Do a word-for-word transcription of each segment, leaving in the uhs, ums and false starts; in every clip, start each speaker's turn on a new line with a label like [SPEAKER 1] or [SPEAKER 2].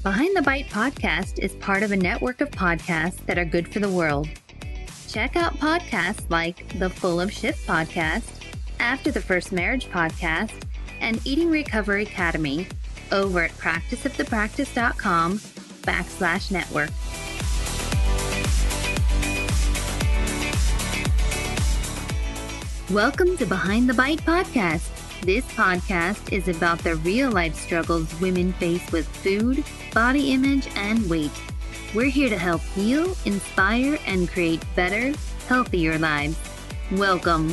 [SPEAKER 1] Behind the Bite podcast is part of a network of podcasts that are good for the world. Check out podcasts like the Full of Shit podcast, After the First Marriage podcast, and Eating Recovery Academy over at practiceofthepractice.com backslash network. Welcome to Behind the Bite podcast. This podcast is about the real-life struggles women face with food, body image, and weight. We're here to help heal, inspire, and create better, healthier lives. Welcome.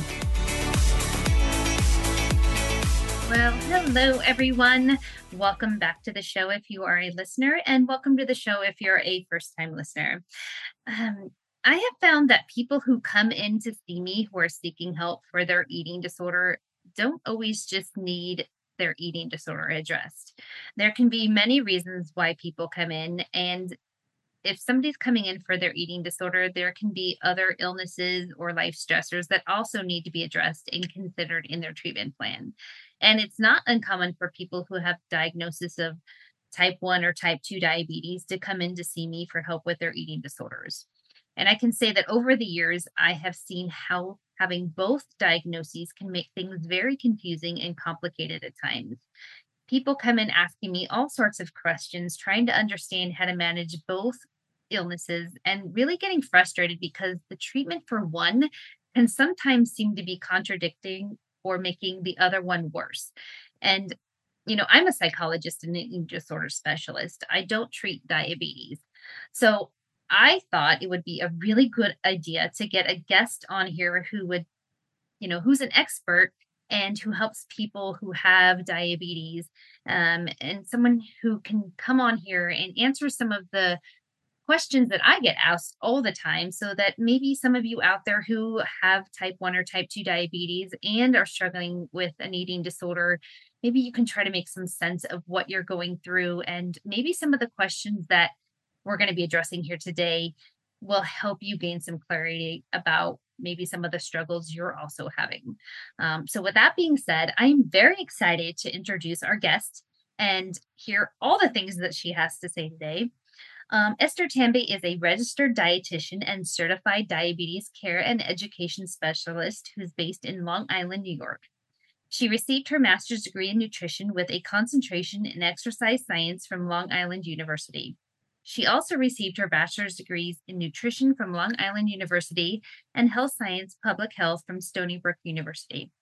[SPEAKER 1] Well, hello, everyone. Welcome back to the show if you are a listener, and welcome to the show if you're a first-time listener. Um, I have found that people who come in to see me who are seeking help for their eating disorder don't always just need their eating disorder addressed. There can be many reasons why people come in, and if somebody's coming in for their eating disorder, there can be other illnesses or life stressors that also need to be addressed and considered in their treatment plan. And it's not uncommon for people who have diagnosis of type one or type two diabetes to come in to see me for help with their eating disorders. And I can say that over the years, I have seen how having both diagnoses can make things very confusing and complicated at times. People come in asking me all sorts of questions, trying to understand how to manage both illnesses and really getting frustrated because the treatment for one can sometimes seem to be contradicting or making the other one worse. And, you know, I'm a psychologist and an eating disorder specialist. I don't treat diabetes. So I thought it would be a really good idea to get a guest on here who would, you know, who's an expert and who helps people who have diabetes, um, and someone who can come on here and answer some of the questions that I get asked all the time, so that maybe some of you out there who have type one or type two diabetes and are struggling with an eating disorder, maybe you can try to make some sense of what you're going through, and maybe some of the questions that we're going to be addressing here today will help you gain some clarity about maybe some of the struggles you're also having. Um, so with that being said, I'm very excited to introduce our guest and hear all the things that she has to say today. Um, Esther Tambay is a registered dietitian and certified diabetes care and education specialist who's based in Long Island, New York. She received her master's degree in nutrition with a concentration in exercise science from Long Island University. She also received her bachelor's degrees in nutrition from Long Island University and health science public health from Stony Brook University.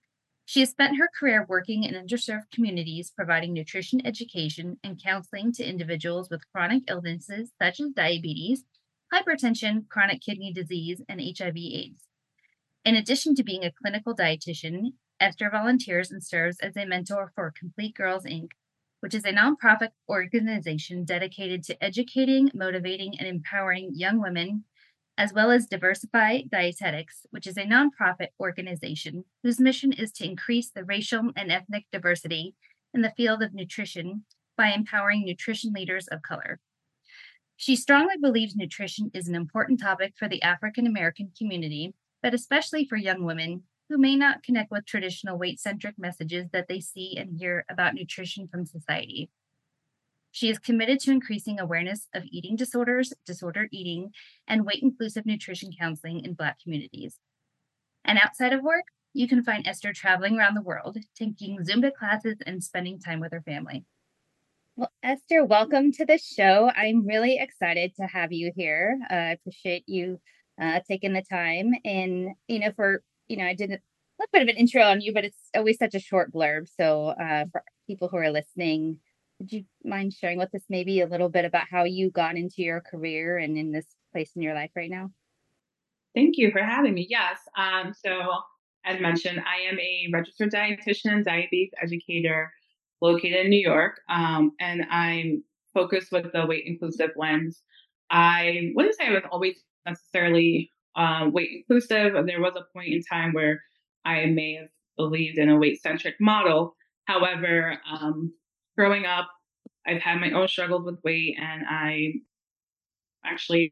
[SPEAKER 1] She has spent her career working in underserved communities, providing nutrition education and counseling to individuals with chronic illnesses such as diabetes, hypertension, chronic kidney disease, and H I V/AIDS. In addition to being a clinical dietitian, Esther volunteers and serves as a mentor for Complete Girls, Incorporated, which is a nonprofit organization dedicated to educating, motivating, and empowering young women, as well as Diversify Dietetics, which is a nonprofit organization whose mission is to increase the racial and ethnic diversity in the field of nutrition by empowering nutrition leaders of color. She strongly believes nutrition is an important topic for the African American community, but especially for young women who may not connect with traditional weight-centric messages that they see and hear about nutrition from society. She is committed to increasing awareness of eating disorders, disordered eating, and weight-inclusive nutrition counseling in Black communities. And outside of work, you can find Esther traveling around the world, taking Zumba classes and spending time with her family. Well, Esther, welcome to the show. I'm really excited to have you here. Uh, I appreciate you uh, taking the time. And, you know, for, you know, I did a little bit of an intro on you, but it's always such a short blurb. So uh, for people who are listening, would you mind sharing with us maybe a little bit about how you got into your career and in this place in your life right now?
[SPEAKER 2] Thank you for having me. Yes. Um, so as mentioned, I am a registered dietitian, diabetes educator located in New York. Um, and I'm focused with the weight inclusive lens. I wouldn't say I was always necessarily um, weight inclusive. There was a point in time where I may have believed in a weight centric model. However, um, growing up, I've had my own struggles with weight, and I actually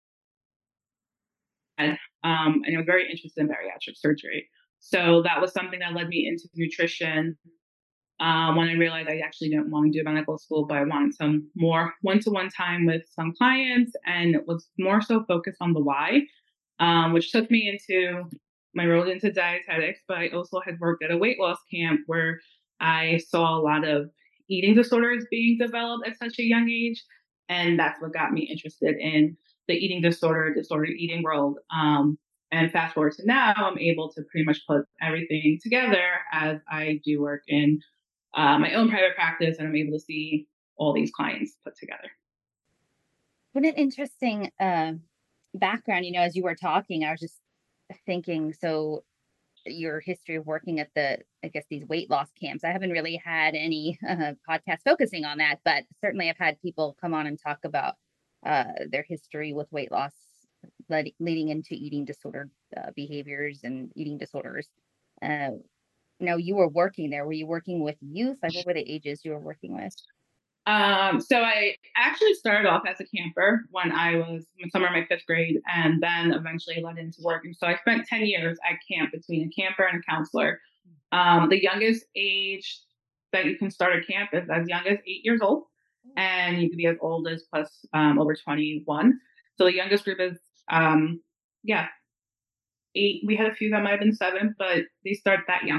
[SPEAKER 2] had, um, and I was very interested in bariatric surgery. So that was something that led me into nutrition. Um, when I realized I actually didn't want to do medical school, but I wanted some more one-to-one time with some clients, and it was more so focused on the why, um, which took me into my road into dietetics. But I also had worked at a weight loss camp where I saw a lot of eating disorders being developed at such a young age, and that's what got me interested in the eating disorder, disordered eating world. Um, and fast forward to now, I'm able to pretty much put everything together as I do work in uh, my own private practice, and I'm able to see all these clients put together.
[SPEAKER 3] What an interesting uh, background. You know, as you were talking, I was just thinking, so your history of working at the, I guess, these weight loss camps. I haven't really had any uh, podcast focusing on that, but certainly I've had people come on and talk about uh, their history with weight loss lead, leading into eating disordered uh, behaviors and eating disorders. Uh, now, you were working there. Were you working with youth? Like, what were the ages you were working with?
[SPEAKER 2] Um, so I actually started off as a camper when I was in summer of my fifth grade, and then eventually led into working. So I spent ten years at camp between a camper and a counselor. Um, the youngest age that you can start a camp is as young as eight years old, and you can be as old as plus um, over twenty-one. So the youngest group is, um, yeah, eight. We had a few that might have been seven, but they start that young.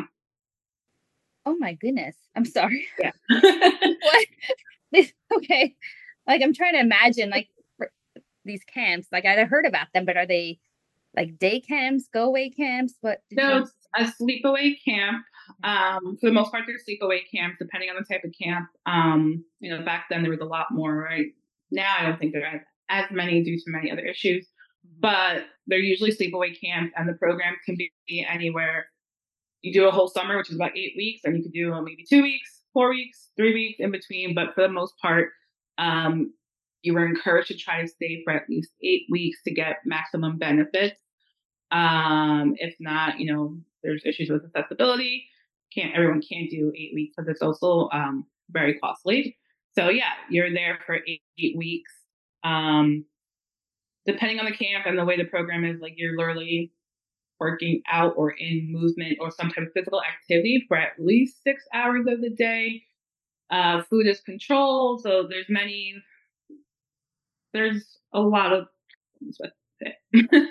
[SPEAKER 3] Oh my goodness. I'm sorry.
[SPEAKER 2] Yeah.
[SPEAKER 3] What? Okay. Like, I'm trying to imagine, like, for these camps. Like, I heard about them, but are they like day camps, go away camps? What did
[SPEAKER 2] No,
[SPEAKER 3] you?
[SPEAKER 2] it's a sleepaway camp. Um, for the most part, they're sleepaway camps, depending on the type of camp. Um, you know, back then there was a lot more, right? Now I don't think there are as many due to many other issues, but they're usually sleepaway camps, and the program can be anywhere. You do a whole summer, which is about eight weeks, and you could do uh, maybe two weeks, four weeks, three weeks in between. But for the most part, um, you were encouraged to try to stay for at least eight weeks to get maximum benefits. Um, if not, you know, there's issues with accessibility. Can't everyone can't do eight weeks because it's also um, very costly. So yeah, you're there for eight, eight weeks. Um, depending on the camp and the way the program is, like you're literally working out or in movement or some type of physical activity for at least six hours of the day. Uh, food is controlled, so there's many. There's a lot of things with it.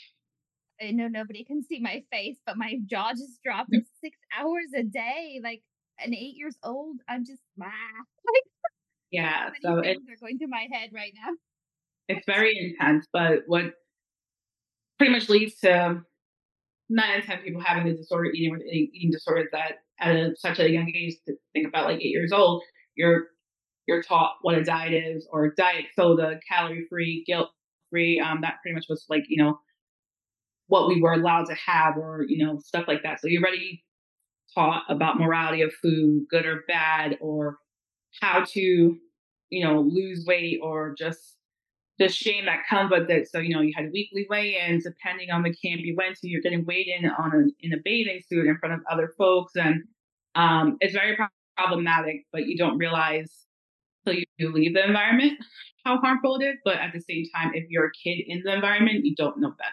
[SPEAKER 3] I know nobody can see my face, but my jaw just dropped. It's six hours a day, like an eight years old. I'm just ah, like
[SPEAKER 2] Yeah,
[SPEAKER 3] so many
[SPEAKER 2] so it's
[SPEAKER 3] things are going through my head right now.
[SPEAKER 2] it's very intense, but what pretty much leads to nine in ten people having the disorder eating with eating disorders that at a, such a young age, to think about like eight years old, you're you're taught what a diet is, or diet soda, calorie free, guilt free. Um, that pretty much was like you know what we were allowed to have, or you know stuff like that. So you're already taught about morality of food, good or bad, or how to you know lose weight, or just the shame that comes with it. So, you know, you had weekly weigh-ins, depending on the camp you went to, you're getting weighed in on a, in a bathing suit in front of other folks. And um, it's very pro- problematic, but you don't realize till you do leave the environment how harmful it is. But at the same time, if you're a kid in the environment, you don't know better.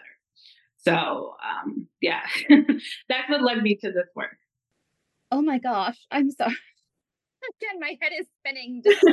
[SPEAKER 2] So, um, yeah, that's what led me to this work.
[SPEAKER 3] Oh my gosh, I'm sorry. Again, my head is spinning. Just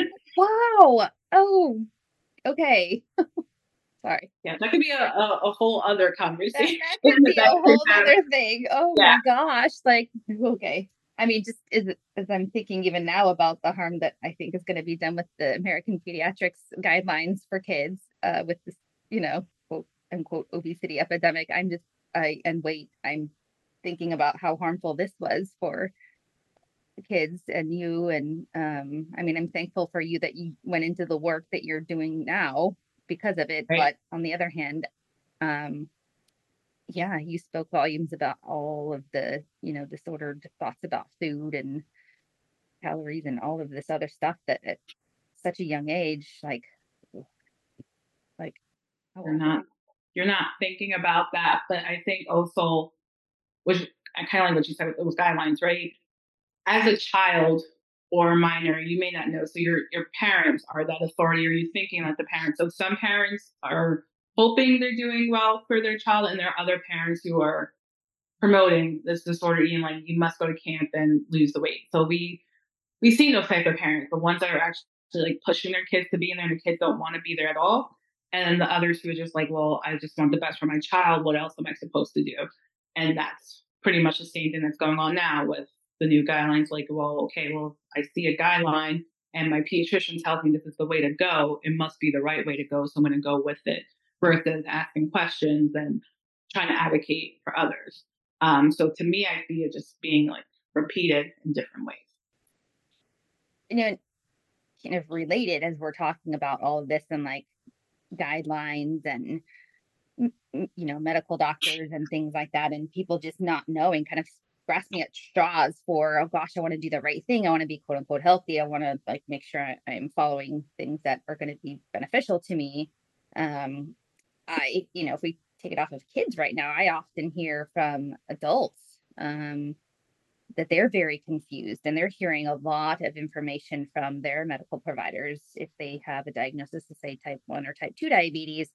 [SPEAKER 3] wow. Oh, okay. Sorry.
[SPEAKER 2] Yeah, that could be a, a, a whole other
[SPEAKER 3] That
[SPEAKER 2] conversation.
[SPEAKER 3] that could be a
[SPEAKER 2] that we
[SPEAKER 3] whole
[SPEAKER 2] could have.
[SPEAKER 3] other thing. Oh
[SPEAKER 2] Yeah.
[SPEAKER 3] my gosh. Like, okay. I mean, just as as I'm thinking even now about the harm that I think is going to be done with the American Pediatrics guidelines for kids uh, with this, you know, quote unquote obesity epidemic. I'm just I and weight. I'm thinking about how harmful this was for the kids and you. And um, I mean, I'm thankful for you that you went into the work that you're doing now because of it.
[SPEAKER 2] Right.
[SPEAKER 3] But on the other hand, um, yeah, you spoke volumes about all of the, you know, disordered thoughts about food and calories and all of this other stuff that at such a young age, like, like how
[SPEAKER 2] You're
[SPEAKER 3] awful.
[SPEAKER 2] not you're not thinking about that. But I think also, which I kind of like what you said with those guidelines, right? As a child or a minor, you may not know. So your your parents are that authority, or you thinking like the parents. So some parents are hoping they're doing well for their child, and there are other parents who are promoting this disorder eating, like you must go to camp and lose the weight. So we we see those type of parents, the ones that are actually like pushing their kids to be in there and the kids don't want to be there at all. And then the others who are just like, well, I just want the best for my child. What else am I supposed to do? And that's pretty much the same thing that's going on now with the new guidelines. Like, well, okay, well, I see a guideline and my pediatrician tells me this is the way to go. It must be the right way to go. So I'm going to go with it versus asking questions and trying to advocate for others. Um, so to me, I see it just being like repeated in different ways.
[SPEAKER 3] You know, kind of related as we're talking about all of this and like guidelines and you know medical doctors and things like that, and people just not knowing, kind of grasping at straws for, oh gosh, I want to do the right thing, I want to be quote unquote healthy, I want to like make sure I, I'm following things that are going to be beneficial to me. um I you know if we take it off of kids right now, I often hear from adults um that they're very confused and they're hearing a lot of information from their medical providers if they have a diagnosis of say type one or type two diabetes.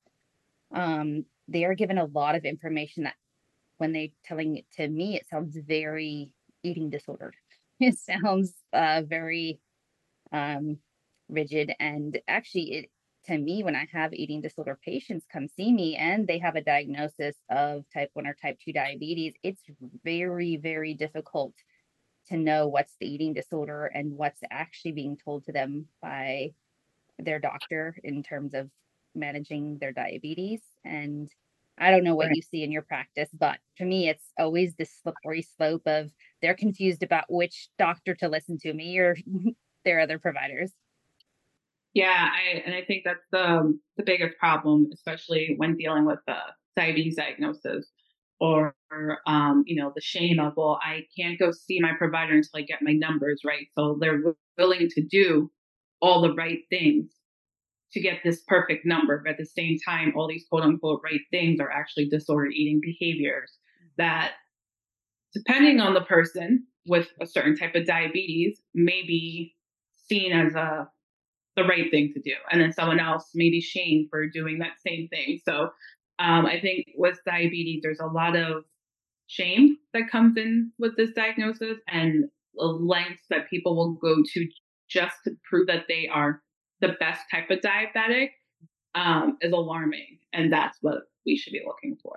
[SPEAKER 3] um, they are given a lot of information that when they telling it to me, it sounds very eating disordered. It sounds uh, very um, rigid. And actually, it to me, when I have eating disorder patients come see me and they have a diagnosis of type one or type two diabetes, it's very, very difficult to know what's the eating disorder and what's actually being told to them by their doctor in terms of managing their diabetes. And I don't know what
[SPEAKER 2] Right.
[SPEAKER 3] you see in your practice, but to me, it's always this slippery slope of they're confused about which doctor to listen to, me or their other providers.
[SPEAKER 2] Yeah, I and I think that's the the biggest problem, especially when dealing with the diabetes diagnosis or um, you know, the shame of, well, I can't go see my provider until I get my numbers right. So they're wi- willing to do all the right things to get this perfect number, but at the same time, all these quote unquote right things are actually disordered eating behaviors that, depending on the person with a certain type of diabetes, may be seen as a the right thing to do. And then someone else may be shamed for doing that same thing. So um, I think with diabetes, there's a lot of shame that comes in with this diagnosis and the lengths that people will go to just to prove that they are the best type of diabetic um, is alarming. And that's what we should be looking for.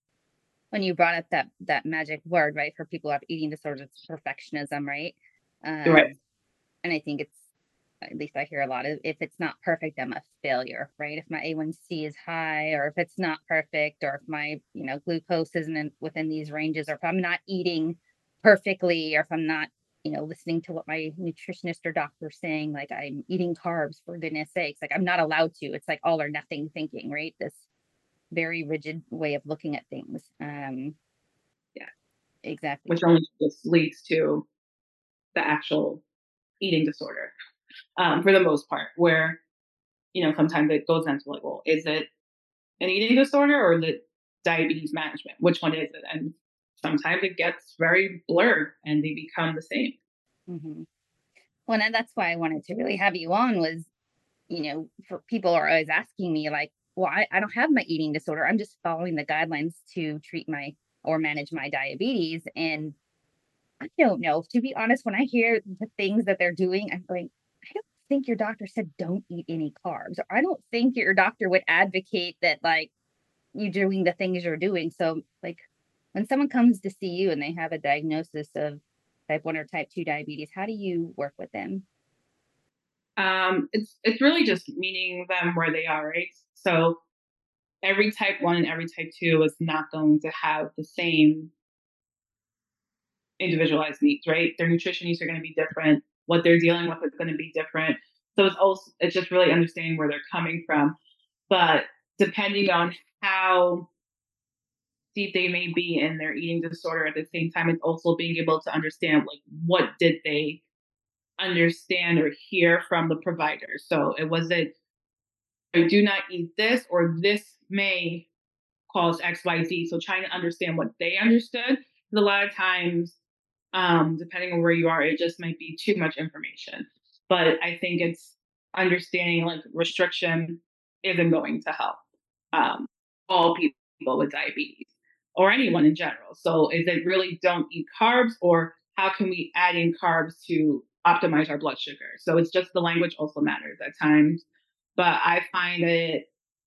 [SPEAKER 3] When you brought up that that magic word, right, for people who have eating disorders, it's perfectionism, right?
[SPEAKER 2] You're right.
[SPEAKER 3] Um, and I think it's, at least I hear a lot of, if it's not perfect, I'm a failure, right? If my A one C is high, or if it's not perfect, or if my, you know, glucose isn't in, within these ranges, or if I'm not eating perfectly, or if I'm not, you know, listening to what my nutritionist or doctor's saying, like I'm eating carbs for goodness sakes, like I'm not allowed to. It's like all or nothing thinking, right? This very rigid way of looking at things. Um,
[SPEAKER 2] Yeah.
[SPEAKER 3] exactly.
[SPEAKER 2] Which only just leads to the actual eating disorder um, for the most part, where, you know, sometimes it goes into like, well, is it an eating disorder or is it diabetes management? Which one is it? And sometimes it gets very blurred and they become the same.
[SPEAKER 3] hmm Well, and that's why I wanted to really have you on was, you know, for people are always asking me like, well, I, I don't have my eating disorder. I'm just following the guidelines to treat my or manage my diabetes. And I don't know. To be honest, when I hear the things that they're doing, I'm going, I don't think your doctor said don't eat any carbs. Or I don't think your doctor would advocate that like you doing the things you're doing. So like when someone comes to see you and they have a diagnosis of type one or type two diabetes, how do you work with them?
[SPEAKER 2] Um, it's it's really just meeting them where they are, right? So every type one and every type two is not going to have the same individualized needs, right? Their nutrition needs are going to be different. What they're dealing with is going to be different. So it's also it's just really understanding where they're coming from. But depending on how deep they may be in their eating disorder, at the same time, it's also being able to understand like what did they understand or hear from the provider. So it wasn't, I do not eat this, or this may cause X Y Z. So trying to understand what they understood. Because a lot of times, um, depending on where you are, it just might be too much information. But I think it's understanding like restriction isn't going to help um, all people with diabetes. or anyone in general. So is it really don't eat carbs, or how can we add in carbs to optimize our blood sugar? So it's just the language also matters at times. But I find it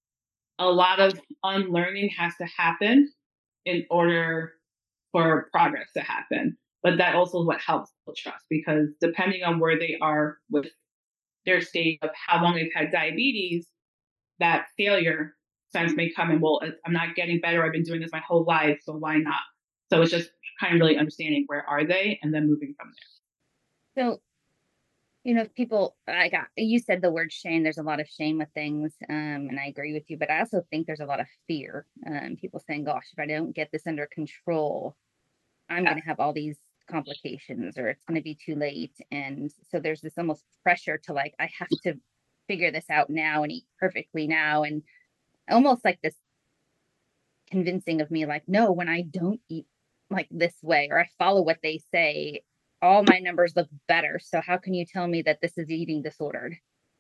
[SPEAKER 2] a lot of unlearning has to happen in order for progress to happen. But that also is what helps build trust, because depending on where they are with their state of how long they've had diabetes, that failure sense may come in. Well, I'm not getting better. I've been doing this my whole life, so why not? So it's just kind of really understanding where are they and then moving from there.
[SPEAKER 3] So, you know, if people, I got, you said the word shame, there's a lot of shame with things. Um, and I agree with you, but I also think there's a lot of fear. Um, people saying, gosh, if I don't get this under control, I'm
[SPEAKER 2] Yeah.
[SPEAKER 3] going to have all these complications, or it's going to be too late. And so there's this almost pressure to like, I have to figure this out now and eat perfectly now. And almost like this convincing of me, like, no, when I don't eat like this way, or I follow what they say, all my numbers look better. So how can you tell me that this is eating disordered?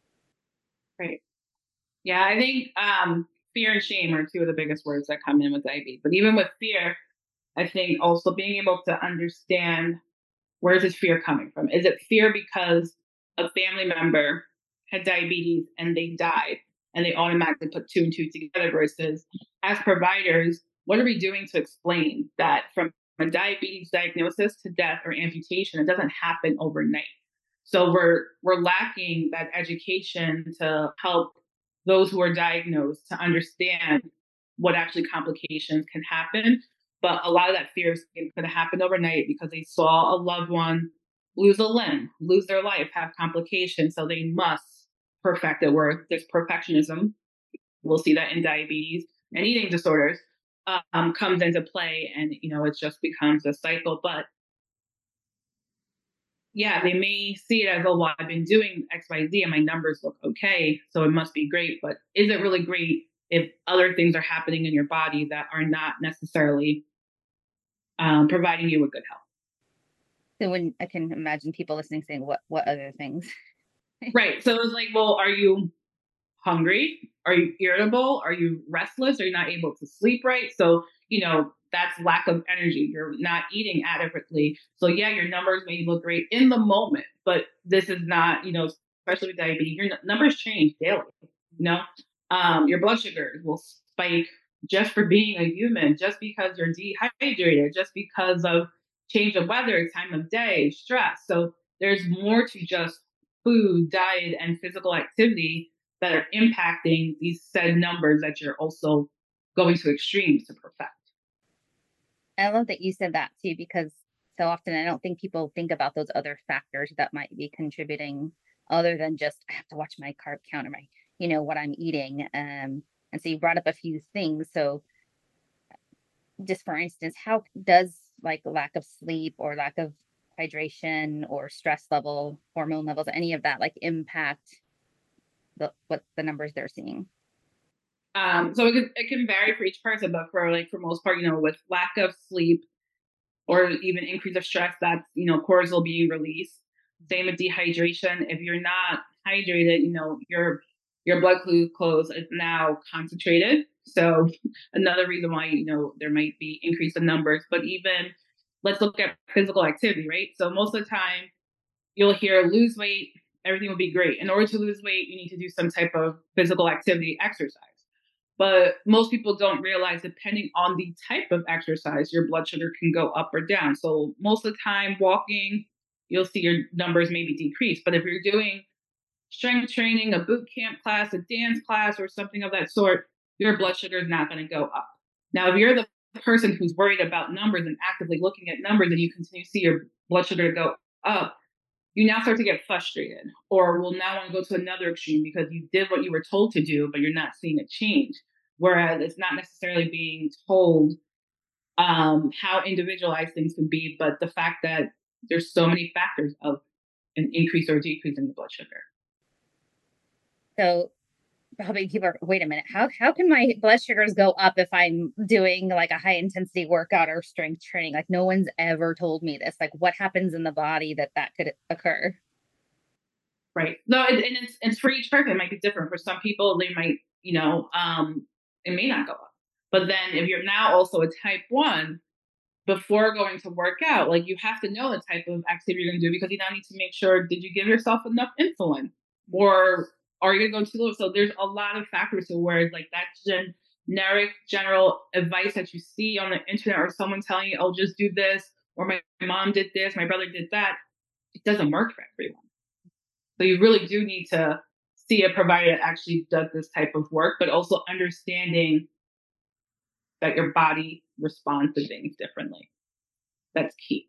[SPEAKER 2] Right. Yeah, I think um, fear and shame are two of the biggest words that come in with diabetes. But even with fear, I think also being able to understand, where is this fear coming from? Is it fear because a family member had diabetes and they died and they automatically put two and two together, versus as providers, what are we doing to explain that from a diabetes diagnosis to death or amputation, it doesn't happen overnight. So we're we're lacking that education to help those who are diagnosed to understand what actually complications can happen. But a lot of that fear is going to happen overnight because they saw a loved one lose a limb, lose their life, have complications. So they must perfect it, where this perfectionism, we'll see that in diabetes and eating disorders, um, comes into play. And, you know, it just becomes a cycle. But yeah, they may see it as, oh, well, I've been doing X, Y, Z and my numbers look okay, so it must be great. But is it really great if other things are happening in your body that are not necessarily um, providing you with good health?
[SPEAKER 3] So when I can imagine people listening saying, what, what other things?
[SPEAKER 2] Right. So it's like, well, are you hungry? Are you irritable? Are you restless? Are you not able to sleep right? So, you know, that's lack of energy. You're not eating adequately. So, yeah, your numbers may look great in the moment, but this is not, you know, especially with diabetes, your n- numbers change daily. You know, um, your blood sugars will spike just for being a human, just because you're dehydrated, just because of change of weather, time of day, stress. So, there's more to just food, diet, and physical activity that are impacting these said numbers that you're also going to extremes to perfect.
[SPEAKER 3] I love that you said that too, because so often I don't think people think about those other factors that might be contributing other than just I have to watch my carb count or my, you know, what I'm eating. Um, and so you brought up a few things. So just for instance, how does like lack of sleep or lack of hydration or stress level, hormone levels, any of that like impact the what the numbers they're seeing?
[SPEAKER 2] Um, so it can, it can vary for each person, but for like for most part, you know, with lack of sleep or even increase of stress, that's, you know, cortisol being released. Same with dehydration. If you're not hydrated, you know, your your blood glucose is now concentrated. So another reason why, you know, there might be increase in numbers. But even let's look at physical activity, right? So most of the time you'll hear lose weight, everything will be great. In order to lose weight, you need to do some type of physical activity, exercise. But most people don't realize, depending on the type of exercise, your blood sugar can go up or down. So most of the time, walking, you'll see your numbers maybe decrease. But if you're doing strength training, a boot camp class, a dance class, or something of that sort, your blood sugar is not going to go up. Now, if you're the person who's worried about numbers and actively looking at numbers and you continue to see your blood sugar go up, you now start to get frustrated, or will now want to go to another extreme because you did what you were told to do, but you're not seeing a change. Whereas it's not necessarily being told um, how individualized things can be, but the fact that there's so many factors of an increase or decrease in the blood sugar.
[SPEAKER 3] So probably people are, wait a minute, how how can my blood sugars go up if I'm doing like a high intensity workout or strength training? Like no one's ever told me this. Like what happens in the body that that could occur?
[SPEAKER 2] Right. No, it, and it's, it's for each person. It might be different. For some people, they might, you know, um, it may not go up. But then if you're now also a type one, before going to work out, like you have to know the type of activity you're going to do because you now need to make sure, did you give yourself enough insulin, or are you going to go too low? So there's a lot of factors to where like that generic general advice that you see on the internet or someone telling you, oh, just do this, or my mom did this, my brother did that. It doesn't work for everyone. So you really do need to see a provider that actually does this type of work, but also understanding that your body responds to things differently. That's key.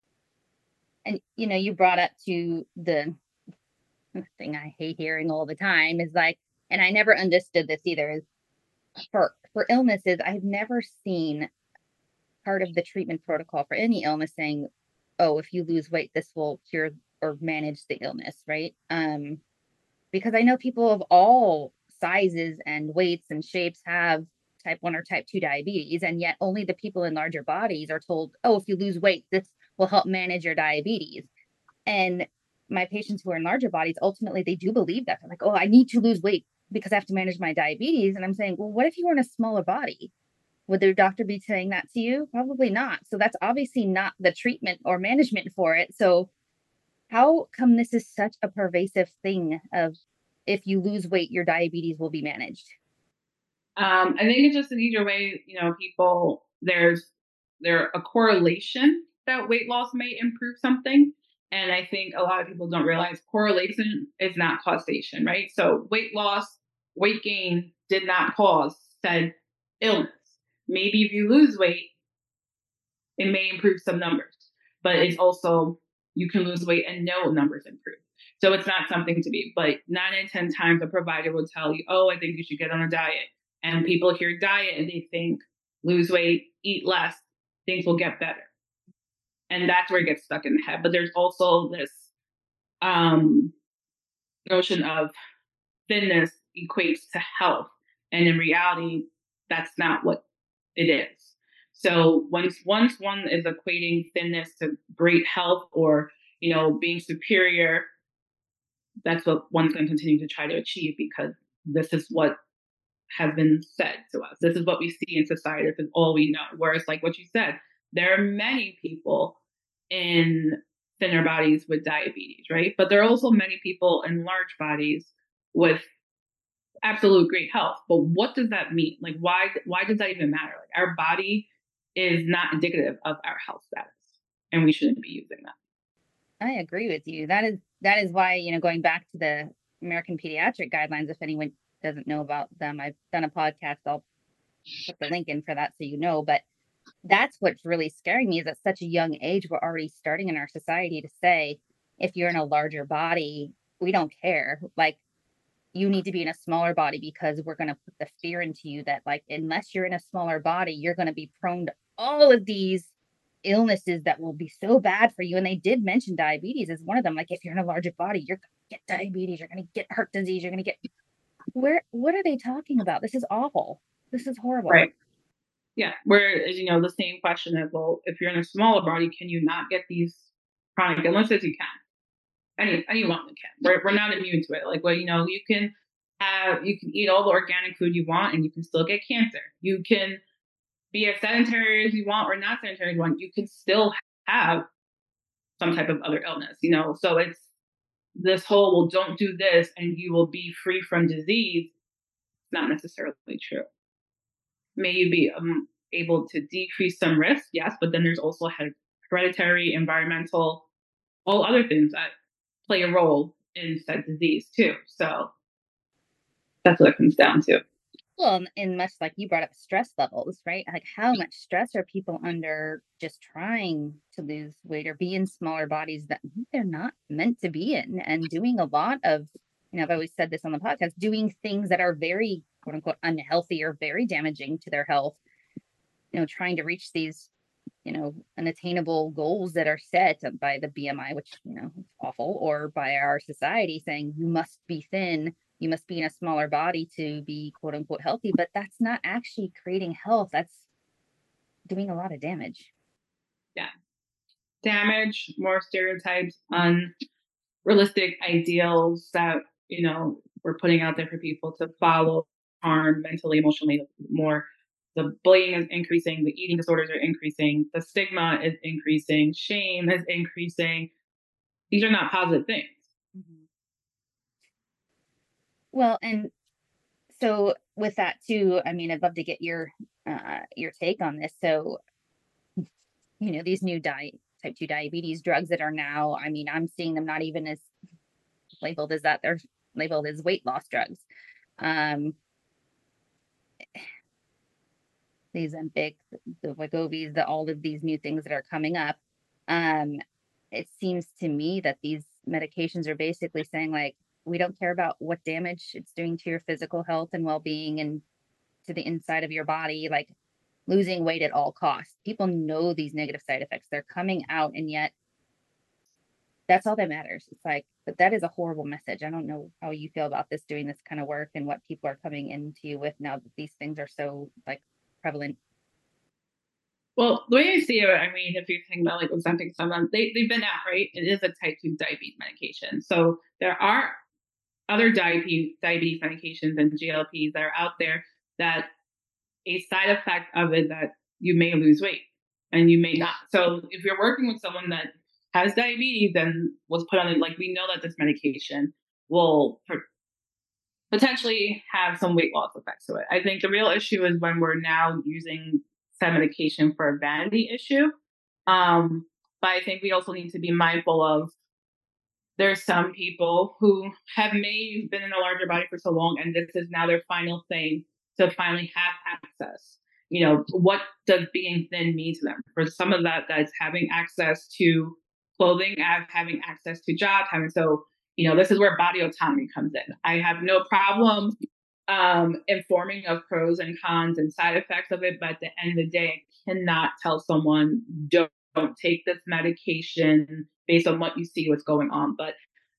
[SPEAKER 3] And, you know, you brought up to the thing I hate hearing all the time is like, and I never understood this either, is for, for illnesses, I've never seen part of the treatment protocol for any illness saying, oh, if you lose weight, this will cure or manage the illness, right? Um, because I know people of all sizes and weights and shapes have type one or type two diabetes, and yet only the people in larger bodies are told, oh, if you lose weight, this will help manage your diabetes. And my patients who are in larger bodies, ultimately, they do believe that. They're like, oh, I need to lose weight because I have to manage my diabetes. And I'm saying, well, what if you were in a smaller body? Would their doctor be saying that to you? Probably not. So that's obviously not the treatment or management for it. So how come this is such a pervasive thing of if you lose weight, your diabetes will be managed?
[SPEAKER 2] Um, I think it's just an easier way, you know, people, there's there a correlation that weight loss may improve something. And I think a lot of people don't realize correlation is not causation, right? So weight loss, weight gain did not cause said illness. Maybe if you lose weight, it may improve some numbers, but it's also, you can lose weight and no numbers improve. So it's not something to be, but nine in ten times a provider will tell you, oh, I think you should get on a diet. And people hear diet and they think lose weight, eat less, things will get better. And that's where it gets stuck in the head. But there's also this um, notion of thinness equates to health. And in reality, that's not what it is. So once once one is equating thinness to great health or, you know, being superior, that's what one's going to continue to try to achieve because this is what has been said to us. This is what we see in society. This is all we know. Whereas, like what you said, there are many people in thinner bodies with diabetes, right? But there are also many people in large bodies with absolute great health. But what does that mean? Like, why, why does that even matter? Like, our body is not indicative of our health status, and we shouldn't be using that.
[SPEAKER 3] I agree with you. That is that is why, you know, going back to the American Pediatric Guidelines, if anyone doesn't know about them, I've done a podcast. I'll put the link in for that so you know. But that's what's really scaring me is at such a young age, we're already starting in our society to say, if you're in a larger body, we don't care. Like, you need to be in a smaller body because we're going to put the fear into you that, like, unless you're in a smaller body, you're going to be prone to all of these illnesses that will be so bad for you. And they did mention diabetes as one of them. Like, if you're in a larger body, you're going to get diabetes, you're going to get heart disease, you're going to get, where, what are they talking about? This is awful. This is horrible.
[SPEAKER 2] Right. Yeah. Whereas, you know, the same question is, well, if you're in a smaller body, can you not get these chronic illnesses? You can. Any, anyone can. We're, we're not immune to it. Like, well, you know, you can have, you can eat all the organic food you want and you can still get cancer. You can be as sedentary as you want or not sedentary as you want. You can still have some type of other illness, you know? So it's this whole, well, don't do this and you will be free from disease. It's not necessarily true. May you be um, able to decrease some risk, yes, but then there's also hereditary, environmental, all other things that play a role in said disease too. So that's what it comes down to.
[SPEAKER 3] Well, and much like you brought up stress levels, right? Like, how much stress are people under just trying to lose weight or be in smaller bodies that they're not meant to be in, and doing a lot of, you know, I've always said this on the podcast, doing things that are very, quote unquote, unhealthy or very damaging to their health, you know, trying to reach these, you know, unattainable goals that are set by the B M I, which, you know, is awful, or by our society saying you must be thin, you must be in a smaller body to be, quote unquote, healthy. But that's not actually creating health. That's doing a lot of damage.
[SPEAKER 2] Yeah. Damage, more stereotypes, unrealistic ideals that, you know, we're putting out there for people to follow, harm mentally, emotionally, more the bullying is increasing, the eating disorders are increasing, the stigma is increasing, shame is increasing. These are not positive things.
[SPEAKER 3] Mhm. Well, and so with that too, I mean, I'd love to get your uh, your take on this. So, you know, these new diet type two diabetes drugs that are now, I mean, I'm seeing them not even as labeled as that; they're labeled as weight loss drugs. Um, these Ozempic, the Wegovys, the all of these new things that are coming up. Um, it seems to me that these medications are basically saying like, we don't care about what damage it's doing to your physical health and well-being and to the inside of your body, like losing weight at all costs. People know these negative side effects. They're coming out, and yet that's all that matters. It's like, but that is a horrible message. I don't know how you feel about this doing this kind of work and what people are coming into you with now that these things are so like prevalent.
[SPEAKER 2] Well, the way I see it, I mean, if you're thinking about like Ozempic, some of them, they, they've been out, right? It is a type two diabetes medication. So there are other diabetes, diabetes medications and G L Ps that are out there that a side effect of it that you may lose weight and you may not. So if you're working with someone that has diabetes and was put on it, like we know that this medication will potentially have some weight loss effects to it. I think the real issue is when we're now using said medication for a vanity issue. Um, but I think we also need to be mindful of there's some people who have maybe been in a larger body for so long, and this is now their final thing to finally have access. You know, what does being thin mean to them? For some of that, that's having access to clothing, having access to jobs, having so you know, this is where body autonomy comes in. I have no problem um, informing of pros and cons and side effects of it, but at the end of the day, I cannot tell someone don't, don't take this medication based on what you see what's going on. But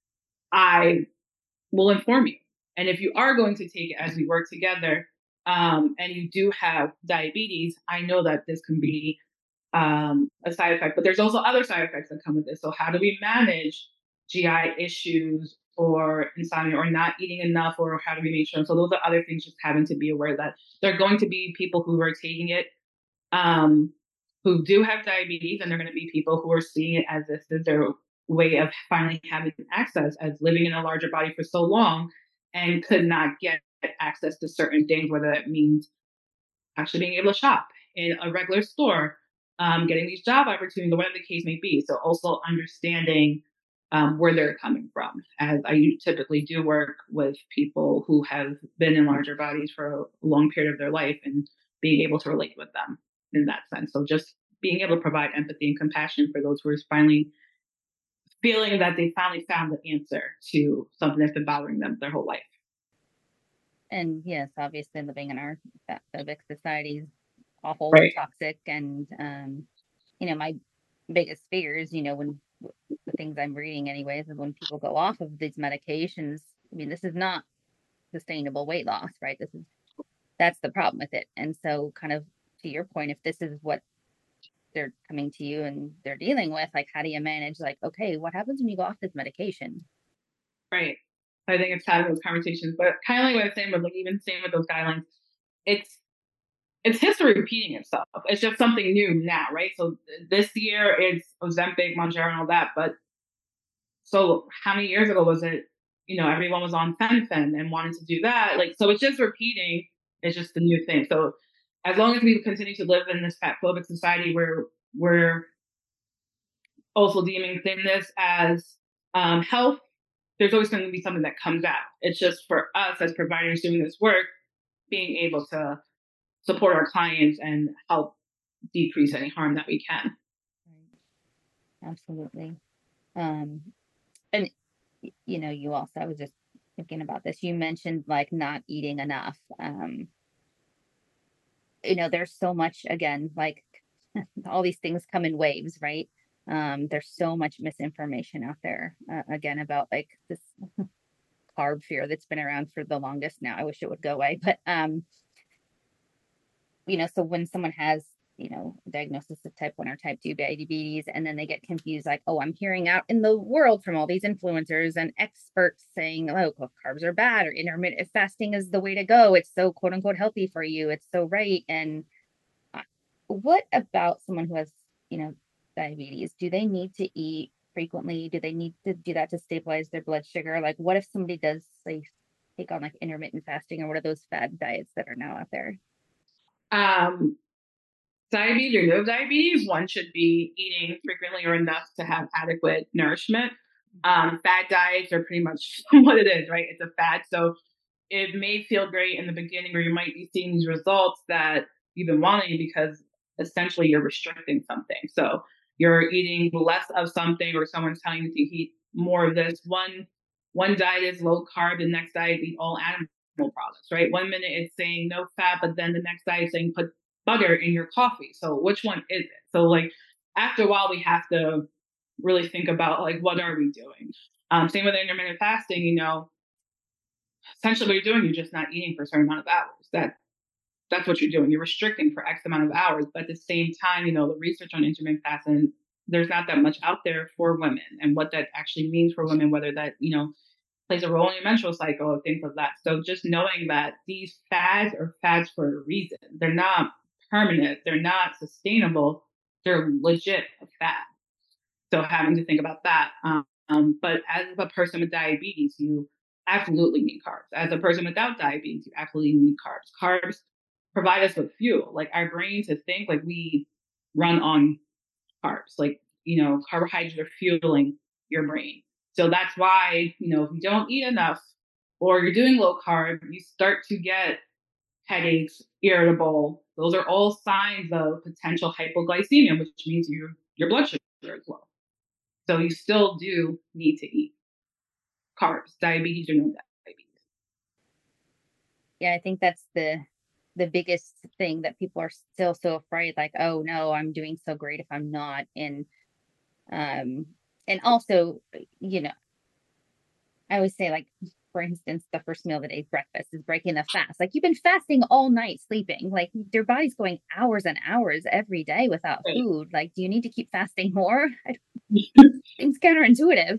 [SPEAKER 2] I will inform you. And if you are going to take it as we work together, um, and you do have diabetes, I know that this can be um, a side effect, but there's also other side effects that come with this. So how do we manage G I issues or insomnia or not eating enough, or how do we make sure? So those are other things just having to be aware that there are going to be people who are taking it um, who do have diabetes, and there are going to be people who are seeing it as this is their way of finally having access as living in a larger body for so long and could not get access to certain things, whether that means actually being able to shop in a regular store, um, getting these job opportunities, or whatever the case may be. So also understanding um, where they're coming from, as I typically do work with people who have been in larger bodies for a long period of their life and being able to relate with them in that sense. So just being able to provide empathy and compassion for those who are finally feeling that they finally found the answer to something that's been bothering them their whole life.
[SPEAKER 3] And yes, obviously living in our fat phobic society is awful,
[SPEAKER 2] Right.
[SPEAKER 3] toxic, and um, you know, my biggest fears, you know, when the things I'm reading anyways, is when people go off of these medications. I mean, this is not sustainable weight loss, right? This is that's the problem with it. And so kind of to your point, if this is what they're coming to you and they're dealing with, like how do you manage like, okay, what happens when you go off this medication?
[SPEAKER 2] Right. I think it's having those conversations, but kind of like what I was saying, but like even same with those guidelines, it's it's history repeating itself. It's just something new now, right? So this year it's Ozempic, Mounjaro, and all that. But so how many years ago was it? You know, everyone was on Fen-Phen and wanted to do that. Like, so it's just repeating. It's just the new thing. So as long as we continue to live in this fat phobic society where we're also deeming thinness as um, health, there's always going to be something that comes out. It's just for us as providers doing this work, being able to support our clients and help decrease any harm that we can.
[SPEAKER 3] Right. Absolutely. Um, and you know, you also, I was just thinking about this. You mentioned like not eating enough. Um, you know, there's so much again, like all these things come in waves, right? Um, there's so much misinformation out there uh, again about like this carb fear that's been around for the longest now. I wish it would go away, but um, you know, so when someone has you know, diagnosis of type one or type two diabetes. And then they get confused, like, oh, I'm hearing out in the world from all these influencers and experts saying, oh, carbs are bad or intermittent fasting is the way to go. It's so quote unquote healthy for you. It's so right. And uh, what about someone who has, you know, diabetes? Do they need to eat frequently? Do they need to do that to stabilize their blood sugar? Like, what if somebody does, say, take on like intermittent fasting or what are those fad diets that are now out there?
[SPEAKER 2] Um, diabetes or no diabetes, one should be eating frequently or enough to have adequate nourishment. Um, fad diets are pretty much what it is, right? It's a fad. So it may feel great in the beginning, or you might be seeing these results that you've been wanting because essentially you're restricting something. So you're eating less of something, or someone's telling you to eat more of this. One one diet is low carb, the next diet eat all animal products, right? One minute it's saying no fat, but then the next diet is saying put butter in your coffee. So which one is it? So like after a while, we have to really think about like what are we doing. Um, same with intermittent fasting. You know, essentially what you're doing, you're just not eating for a certain amount of hours. That that's what you're doing. You're restricting for X amount of hours, but at the same time, you know, the research on intermittent fasting, there's not that much out there for women and what that actually means for women, whether that, you know, plays a role in your menstrual cycle and things like that. So just knowing that these fads are fads for a reason. They're not permanent. They're not sustainable. They're legit a fad. So having to think about that. Um, um, but as a person with diabetes, you absolutely need carbs. As a person without diabetes, you absolutely need carbs. Carbs provide us with fuel. Like our brain to think, like we run on carbs. Like, you know, carbohydrates are fueling your brain. So that's why, you know, if you don't eat enough or you're doing low carb, you start to get headaches, irritable. Those are all signs of potential hypoglycemia, which means your your blood sugar is low. So you still do need to eat carbs, diabetes or no diabetes.
[SPEAKER 3] Yeah, I think that's the the biggest thing that people are still so afraid, like, oh no, I'm doing so great if I'm not. And um and also, you know, I always say, like, for instance, the first meal of the day, breakfast, is breaking the fast. Like, you've been fasting all night sleeping. Like, your body's going hours and hours every day without
[SPEAKER 2] Right.
[SPEAKER 3] food. Like, do you need to keep fasting more? I Seems counterintuitive.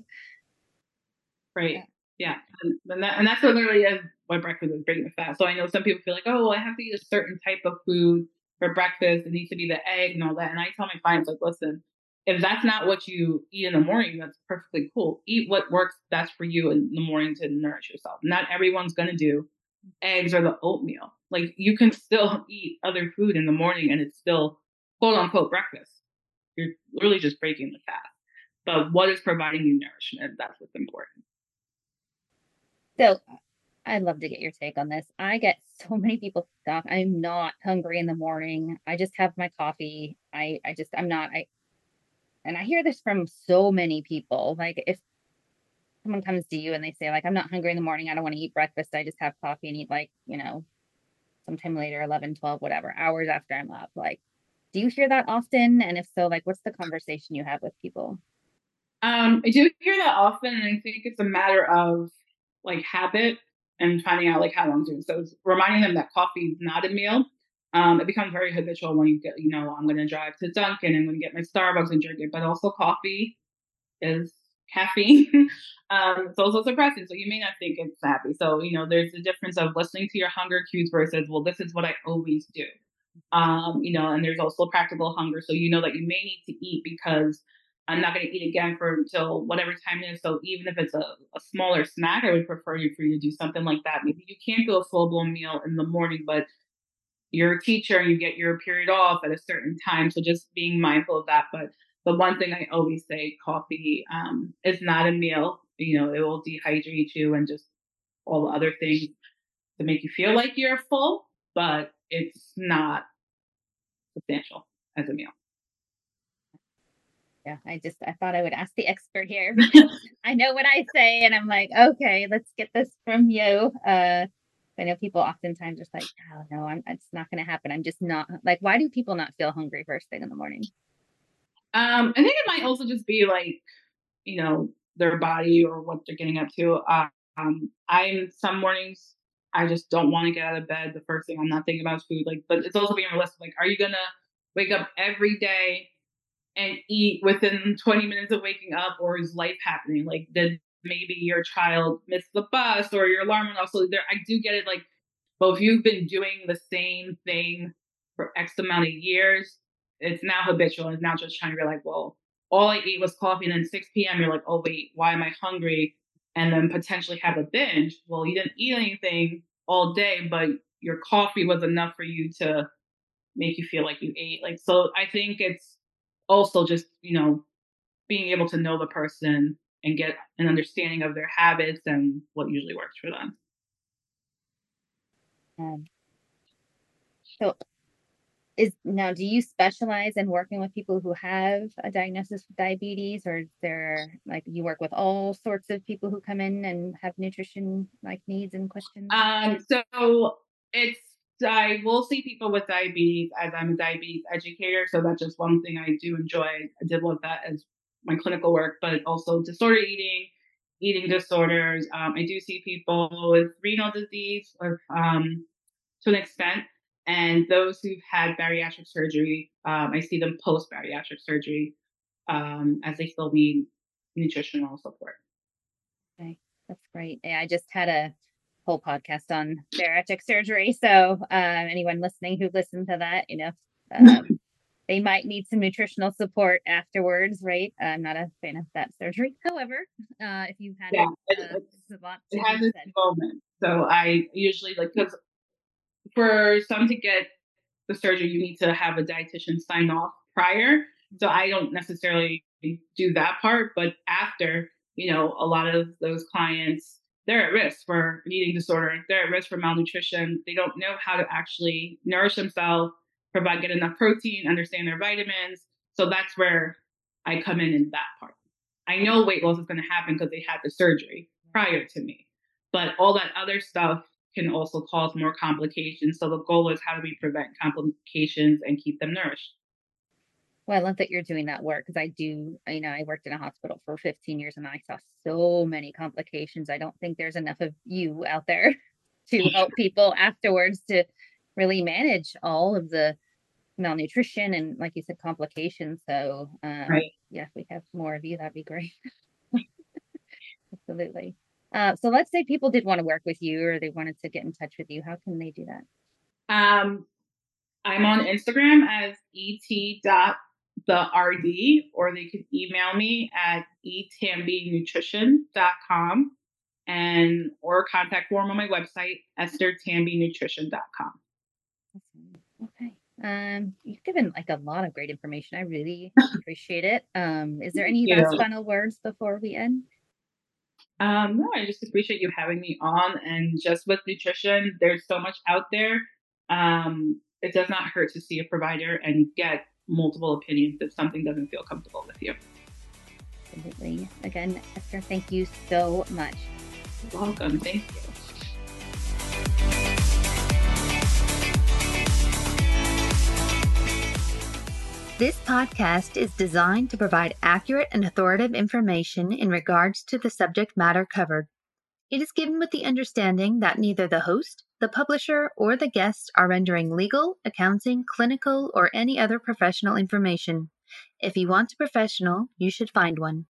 [SPEAKER 2] Right.
[SPEAKER 3] Uh,
[SPEAKER 2] Yeah. And, and, that, and that's what literally is what breakfast is, breaking the fast. So I know some people feel like, oh, well, I have to eat a certain type of food for breakfast. It needs to be the egg and all that. And I tell my clients, like, listen, if that's not what you eat in the morning, that's perfectly cool. Eat what works best for you in the morning to nourish yourself. Not everyone's going to do eggs or the oatmeal. Like you can still eat other food in the morning and it's still quote unquote breakfast. You're literally just breaking the fast. But what is providing you nourishment? That's what's important.
[SPEAKER 3] so I'd love to get your take on this. I get so many people talk. I'm not hungry in the morning. I just have my coffee. I I just I'm not. I and I hear this from so many people. Like, if someone comes to you and they say, like, I'm not hungry in the morning, I don't want to eat breakfast, I just have coffee and eat, like, you know, sometime later, eleven, twelve, whatever, hours after I'm up. Like, do you hear that often? And if so, like, what's the conversation you have with people?
[SPEAKER 2] Um, I do hear that often, and I think it's a matter of like habit and finding out like how long to do it. So it's reminding them that coffee is not a meal. Um, it becomes very habitual when you get, you know, I'm going to drive to Dunkin' and I'm going to get my Starbucks and drink it, but also coffee is caffeine. um, it's also suppressant, so you may not think it's happy. So you know, there's a difference of listening to your hunger cues versus, well, this is what I always do. Um, you know, and there's also practical hunger. So you know that you may need to eat because I'm not going to eat again for until whatever time it is. So even if it's a, a smaller snack, I would prefer you for you to do something like that. Maybe you can't do a full blown meal in the morning, but you're a teacher and you get your period off at a certain time. So just being mindful of that. But the one thing I always say, coffee um, is not a meal. You know, it will dehydrate you and just all the other things to make you feel like you're full, but it's not substantial as a meal.
[SPEAKER 3] Yeah, I just I thought I would ask the expert here because I know what I say, and I'm like, okay, let's get this from you. Uh, I know people oftentimes just like, oh no, I'm it's not going to happen. I'm just not like, why do people not feel hungry first thing in the morning?
[SPEAKER 2] Um, I think it might also just be like, you know, their body or what they're getting up to. Uh, um, I'm some mornings I just don't want to get out of bed. The first thing I'm not thinking about is food. Like, but it's also being realistic. Like, are you gonna wake up every day and eat within twenty minutes of waking up, or is life happening? Like, did maybe your child miss the bus or your alarm went off? So there, I do get it. Like, but if you've been doing the same thing for X amount of years, it's now habitual. It's now just trying to be like, well, all I ate was coffee, and then six p.m. you're like, oh wait, why am I hungry? And then potentially have a binge. Well, you didn't eat anything all day, but your coffee was enough for you to make you feel like you ate. Like, so I think it's also just, you know, being able to know the person and get an understanding of their habits and what usually works for them.
[SPEAKER 3] Um, so is now, do you specialize in working with people who have a diagnosis of diabetes, or is there, like, you work with all sorts of people who come in and have nutrition like needs and questions?
[SPEAKER 2] Um, so it's, I will see people with diabetes, as I'm a diabetes educator. So that's just one thing I do enjoy. I did love that as my clinical work, but also disorder eating, eating disorders. Um, I do see people with renal disease, or um, to an extent, and those who've had bariatric surgery. Um, I see them post bariatric surgery, um, as they still need nutritional support.
[SPEAKER 3] Okay, that's great. Yeah, I just had a whole podcast on bariatric surgery. So uh, anyone listening who listened to that, you know, um, they might need some nutritional support afterwards, right? I'm not a fan of that surgery. However, uh, if you've had
[SPEAKER 2] Yeah,
[SPEAKER 3] it,
[SPEAKER 2] it's,
[SPEAKER 3] uh,
[SPEAKER 2] it's,
[SPEAKER 3] there's a lot
[SPEAKER 2] it
[SPEAKER 3] to
[SPEAKER 2] has
[SPEAKER 3] be
[SPEAKER 2] its
[SPEAKER 3] said.
[SPEAKER 2] moment. So I usually, like, because for some to get the surgery, you need to have a dietitian sign off prior. So I don't necessarily do that part, but after, you know, a lot of those clients, they're at risk for an eating disorder. They're at risk for malnutrition. They don't know how to actually nourish themselves, provide get enough protein, understand their vitamins. So that's where I come in in that part. I know weight loss is going to happen because they had the surgery prior to me, but all that other stuff can also cause more complications. So the goal is, how do we prevent complications and keep them nourished?
[SPEAKER 3] Well, I love that you're doing that work, because I do, you know, I worked in a hospital for fifteen years and I saw so many complications. I don't think there's enough of you out there to help people afterwards to really manage all of the malnutrition and, like you said, complications. So, um,
[SPEAKER 2] Right.
[SPEAKER 3] yeah, if we have more of you, that'd be great. Absolutely. Uh, so let's say people did want to work with you, or they wanted to get in touch with you. How can they do that?
[SPEAKER 2] Um, I'm on Instagram as et dot the rd, or they could email me at etamby nutrition dot com, and or contact form on my website, esther tamby nutrition dot com.
[SPEAKER 3] Awesome. Okay. Um, you've given like a lot of great information. I really appreciate it. Um, is there any last
[SPEAKER 2] You.
[SPEAKER 3] final words before we end?
[SPEAKER 2] Um, no, I just appreciate you having me on. And just with nutrition, there's so much out there. Um, it does not hurt to see a provider and get multiple opinions if something doesn't feel comfortable with you.
[SPEAKER 3] Absolutely. Again, Esther, thank you so much.
[SPEAKER 2] You're welcome. Thank you.
[SPEAKER 1] This podcast is designed to provide accurate and authoritative information in regards to the subject matter covered. It is given with the understanding that neither the host, the publisher, or the guest are rendering legal, accounting, clinical, or any other professional information. If you want a professional, you should find one.